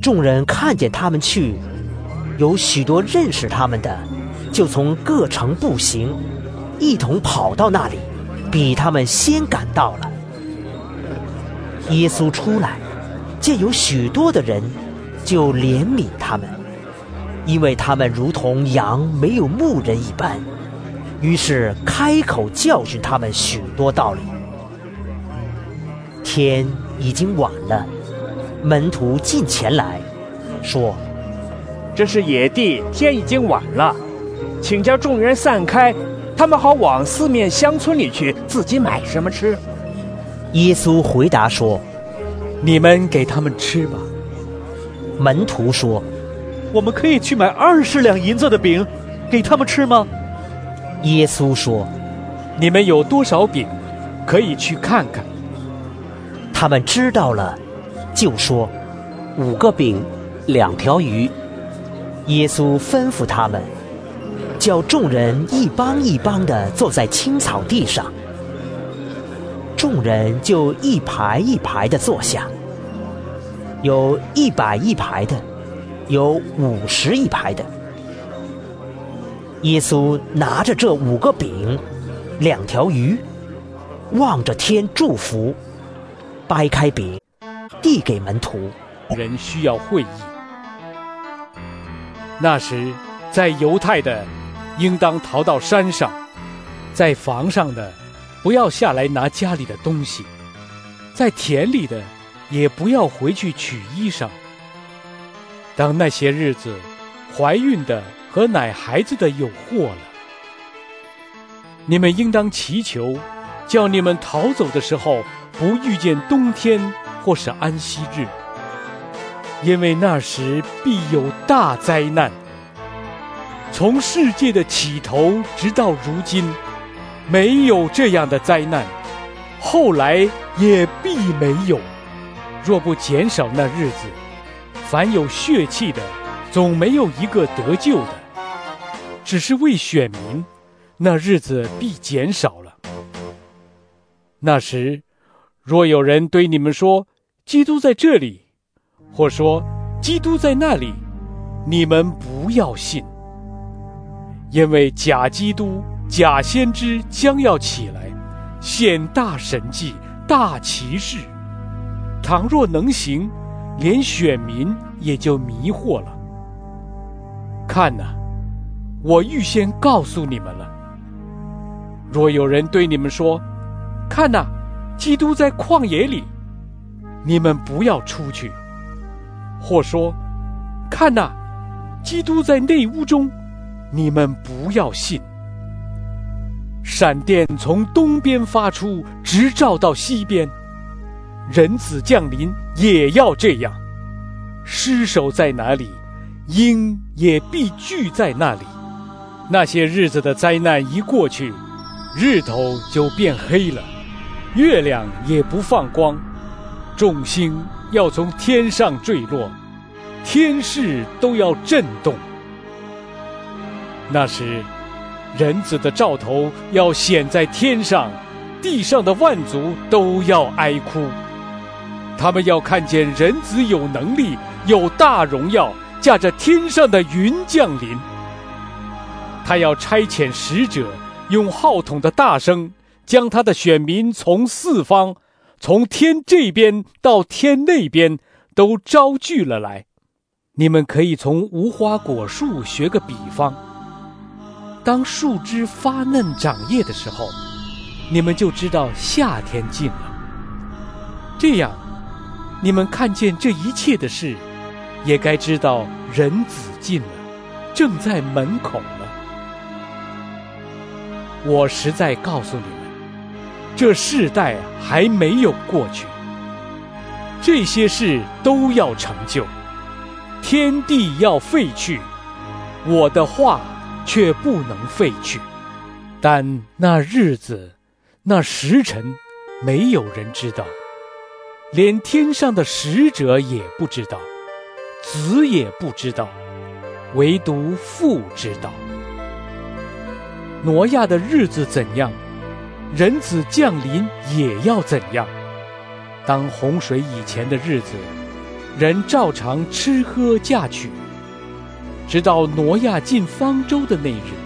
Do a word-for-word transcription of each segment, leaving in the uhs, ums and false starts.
众人看见他们去，有许多认识他们的，就从各城步行，一同跑到那里，比他们先赶到了。耶稣出来，见有许多的人，就怜悯他们，因为他们如同羊没有牧人一般，于是开口教训他们许多道理。天已经晚了，门徒近前来说： 这是野地，天已经晚了，请叫众人散开，他们好往四面乡村里去，自己买什么吃。 耶稣回答说： 你们给他们吃吧。 门徒说： 我们可以去买二十两银子的饼，给他们吃吗？ 耶稣说： 你们有多少饼，可以去看看。 他们知道了，就说： 五个饼，两条鱼。 耶稣吩咐他们，叫众人一帮一帮地坐在青草地上。众人就一排一排地坐下，有一百一排的，有五十一排的。耶稣拿着这五个饼，两条鱼，望着天祝福，掰开饼，递给门徒。 人需要会意。那时，在犹太的，应当逃到山上；在房上的，不要下来拿家里的东西；在田里的，也不要回去取衣裳。当那些日子，怀孕的和奶孩子的有祸了。你们应当祈求，叫你们逃走的时候，不遇见冬天或是安息日，因为那时必有大灾难。从世界的起头直到如今，没有这样的灾难，后来也必没有。若不减少那日子，凡有血气的，总没有一个得救的。只是为选民，那日子必减少了。那时，若有人对你们说，基督在这里，或说基督在那里，你们不要信。因为假基督、假先知将要起来，显大神迹、大奇事。倘若能行，连选民也就迷惑了。看哪，我预先告诉你们了。若有人对你们说，看哪，基督在旷野里，你们不要出去；或说，看哪，基督在内屋中，你们不要信。闪电从东边发出，直照到西边，人子降临也要这样。尸首在哪里，鹰也必聚在那里。那些日子的灾难一过去，日头就变黑了，月亮也不放光，众星要从天上坠落，天势都要震动。那时，人子的兆头要显在天上，地上的万族都要哀哭。他们要看见人子有能力，有大荣耀，驾着天上的云降临。他要差遣使者，用号筒的大声，将他的选民从四方，从天这边到天那边，都招聚了来。你们可以从无花果树学个比方。当树枝发嫩长叶的时候，你们就知道夏天近了。这样，你们看见这一切的事，也该知道人子近了，正在门口了。我实在告诉你们，这世代还没有过去，这些事都要成就，天地要废去，我的话却不能废去。但那日子，那时辰，没有人知道，连天上的使者也不知道，子也不知道，唯独父知道。挪亚的日子怎样，人子降临也要怎样。当洪水以前的日子， 人照常吃喝嫁娶，直到挪亚进方舟的那日。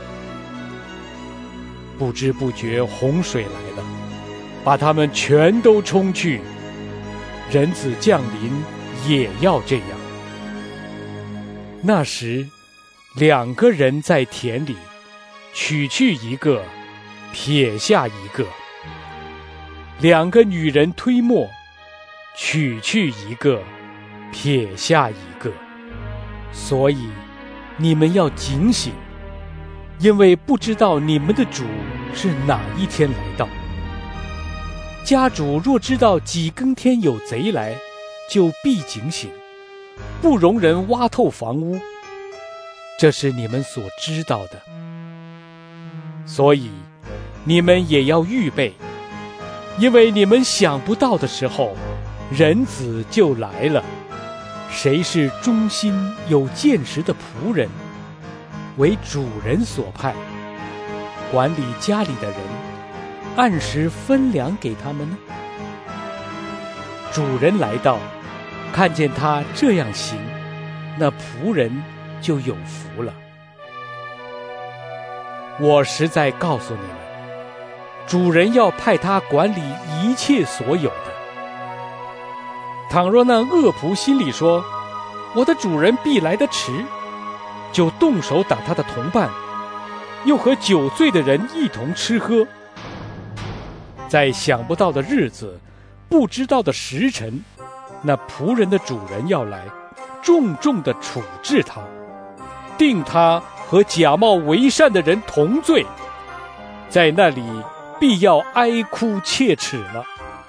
不知不觉洪水来了，把他们全都冲去。人子降临也要这样。那时，两个人在田里，取去一个，撇下一个；两个女人推磨，取去一个，撇下一个。所以，你们要警醒，因为不知道你们的主是哪一天来到。家主若知道几更天有贼来，就必警醒，不容人挖透房屋。这是你们所知道的。所以你们也要预备，因为你们想不到的时候，人子就来了。谁是忠心有见识的仆人，为主人所派，管理家里的人，按时分粮给他们呢？主人来到，看见他这样行，那仆人就有福了。我实在告诉你们，主人要派他管理一切所有的。倘若那恶仆心里说，我的主人必来得迟，就动手打他的同伴，又和酒醉的人一同吃喝。在想不到的日子，不知道的时辰，那仆人的主人要来，重重地处置他，定他和假冒为善的人同罪，在那里必要哀哭切齿了。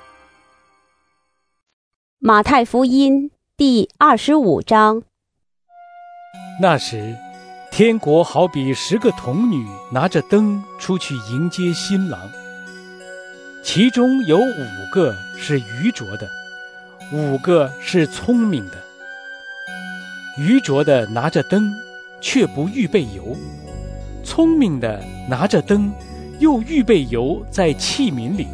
马太福音第二十五章。 那时，天国好比十个童女拿着灯出去迎接新郎，其中有五个是愚拙的，五个是聪明的。愚拙的拿着灯，却不预备油；聪明的拿着灯，又预备油在器皿里。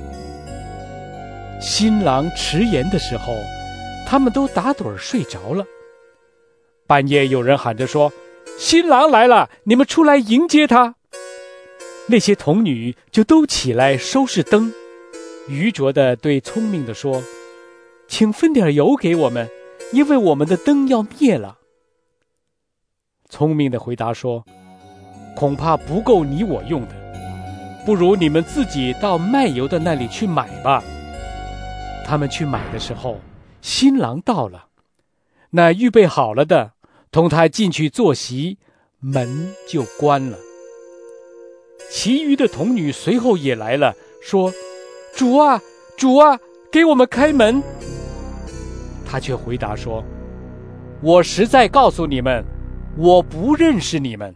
新郎迟延的时候，他们都打盹睡着了。半夜有人喊着说，新郎来了，你们出来迎接他。那些童女就都起来收拾灯。愚拙的对聪明的说，请分点油给我们，因为我们的灯要灭了。聪明的回答说，恐怕不够你我用的，不如你们自己到卖油的那里去买吧。他们去买的时候，新郎到了，那预备好了的同他进去坐席，门就关了。其余的童女随后也来了，说，主啊，主啊，给我们开门。他却回答说，我实在告诉你们，我不认识你们。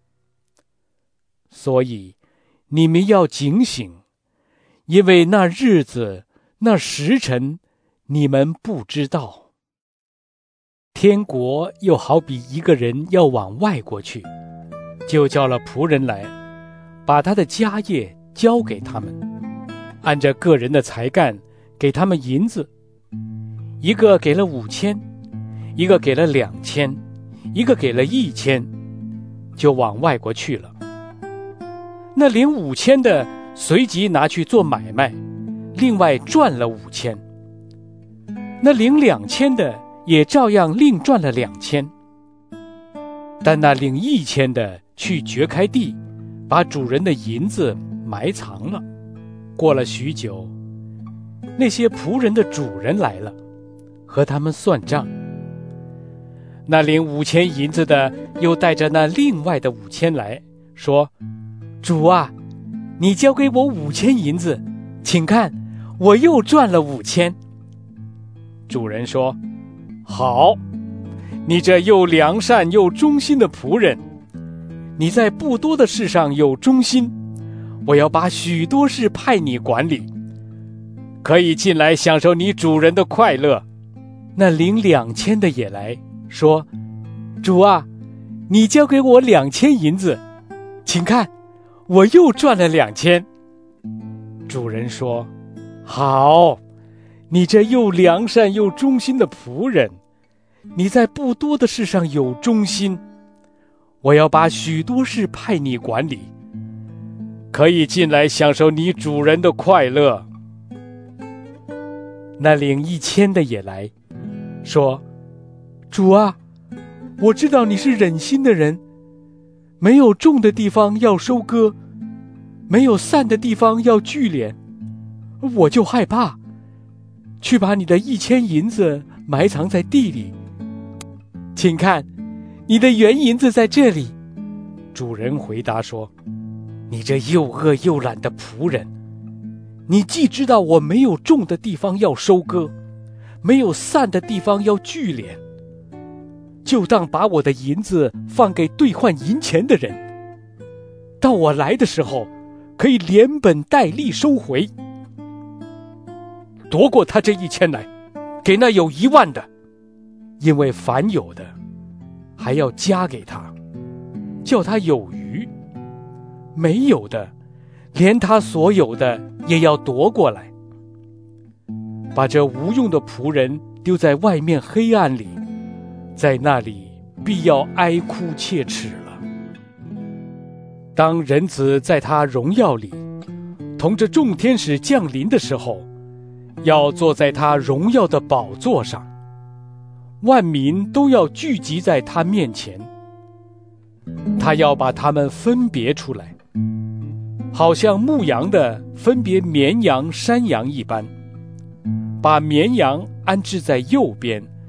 所以你们要警醒，因为那日子那时辰你们不知道。天国又好比一个人要往外国去，就叫了仆人来，把他的家业交给他们，按着个人的才干给他们银子，一个给了五千，一个给了两千，一个给了一千，就往外国去了。那领五千的随即拿去做买卖，另外赚了五千。那领两千的也照样另赚了两千。但那领一千的去掘开地，把主人的银子埋藏了。过了许久，那些仆人的主人来了，和他们算账。那领五千银子的又带着那另外的五千来，说，主啊，你交给我五千银子，请看，我又赚了五千。主人说，好，你这又良善又忠心的仆人，你在不多的事上有忠心，我要把许多事派你管理，可以进来享受你主人的快乐。那领两千的也来，说，主啊，你交给我两千银子，请看，我又赚了两千。主人说，好，你这又良善又忠心的仆人， 你在不多的事上有忠心，我要把许多事派你管理，可以进来享受你主人的快乐。”那领一千的也来说：“主啊，我知道你是忍心的人，没有种的地方要收割，没有散的地方要聚敛，我就害怕，去把你的一千银子埋藏在地里。请看，你的原银子在这里。”主人回答说：“你这又饿又懒的仆人，你既知道我没有种的地方要收割，没有散的地方要聚敛，就当把我的银子放给兑换银钱的人，到我来的时候，可以连本带利收回。夺过他这一千来，给那有一万的，因为凡有的还要加给他，叫他有余；没有的，连他所有的也要夺过来。把这无用的仆人丢在外面黑暗里，在那里必要哀哭切齿了。当人子在他荣耀里同着众天使降临的时候，要坐在他荣耀的宝座上，万民都要聚集在他面前。他要把他们分别出来，好像牧羊的分别绵羊山羊一般，把绵羊安置在右边，